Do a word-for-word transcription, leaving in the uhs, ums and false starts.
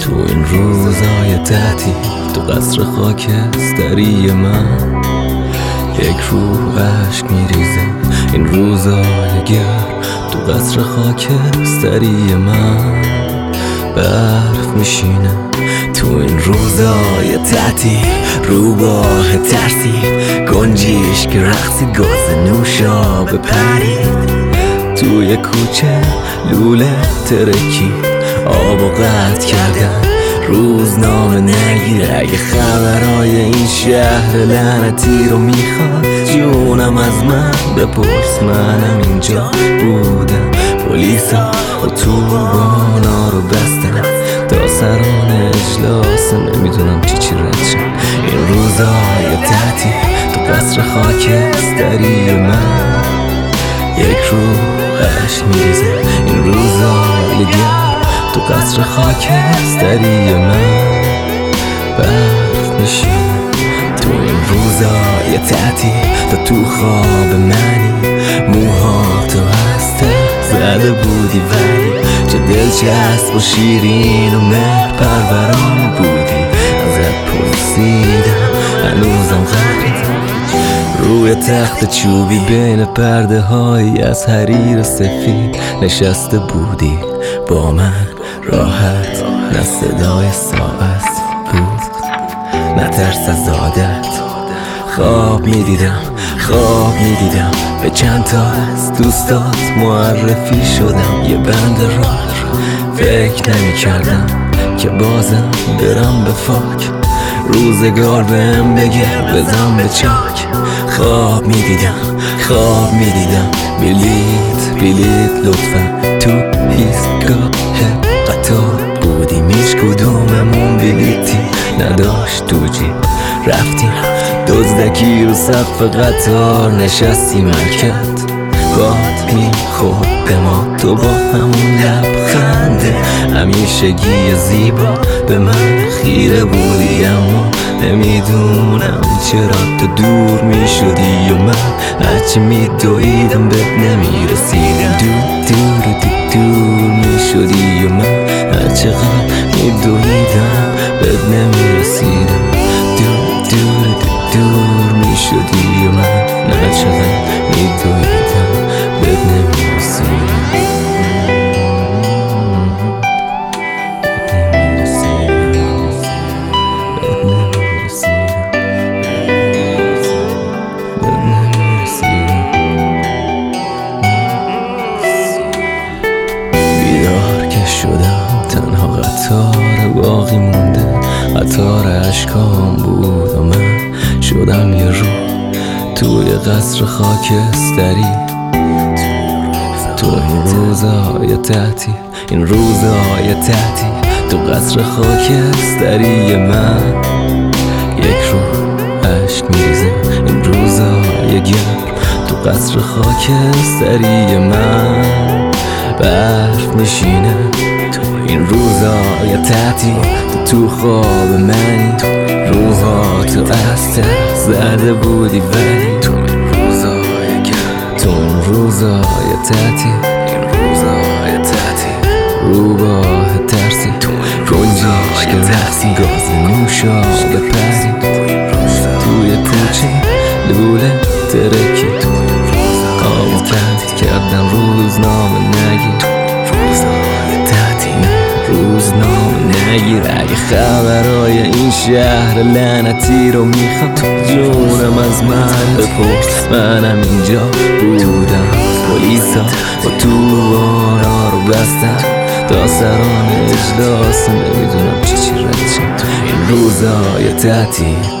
تو این روزای تعطیل تو قصر خاکستری من یک روح عشق میریزه. این روزای گرم تو قصر خاکستری من برف میشینه. تو این روزای تعطیل روباه ترسی گنجیش که رقصی گاز نوشا بپرید. توی کوچه لوله ترکید آب و قطع کردن روزنامه نگیر. اگه خبرای این شهر لعنتی رو میخواد جونم از من بپرس، منم اینجا بودم. پلیسا اتوبانا رو بستن تا سران اجلاس نمیدونم چی چی ردشن. این روزای تعطیل تو قصر خاکستری من یک روح عشق میریزه. این روزای گرم تو قصر خاکستری من برف میشینه. تو این روزای تعطیل تا تو خواب منی موها تو هسته زده بودی ولی چه دلچسب و شیرین و مهر پروران بودی. ازت پرسیدم هنوزم غریب روی تخت چوبی بین پرده هایی از حریر سفید نشسته بودی با من راحت. نه صدای ساعت بود نه ترس از عادت. خواب میدیدم خواب میدیدم به چند تا از دوستات معرفی شدم. یه بند راه فکر نمی کردم که بازم برم به فاک. روزگار بهم بگه بزن به چاک. خواب میدیدم خواب میدیدم بلیت بلیت لطفا تو ایستگاه قطار بودیم. هیچ کدوممون بلیتی نداشت تو جیب. رفتیم دزدکی رو سقف قطار نشستیم حرکت باد میخورد به ما تو با همون لبخنده همیشگی زیبا به من خیره بودی. اما نمیدونم چرا تو دور میشدی و من هرچی میدویدم بهت نمیرسیدم. دور دور دور دور میشدی و من هرچقدر میدویدم بهت نمیرسیدم. دور دور دور دور میشدی و من هرچقدر میدویدم بهت نمیرسیدم. تنها قطار باقی مونده قطار عشقام بود و من شدم یه رو توی قصر خاکستری. تو این روزای تعطیل این روزای تعطیل تو قصر خاکستری من یک رو عشق میریزه. این روزای گرم تو قصر خاکستری من برف میشینه. این روزای تعطیل تو خواب منی روحا تو استه زده بودی ولی تو این روزای گرم تو این روزای تعطیل این روزای تعطیل روباه ترسی گنجیش که رقصی گاز نوشا بپرید. توی کوچه لوله ترکید آب و قطع کردن روزنامه نگیر. روزنامه نگیر اگه خبرای این شهر لعنتی رو میخواد جونم از من بپرس، منم اینجا بودم. پلیسا اتوبانا رو بستن تا سران اجلاس نمیدونم چی چی ردشن. این روزای تعطیل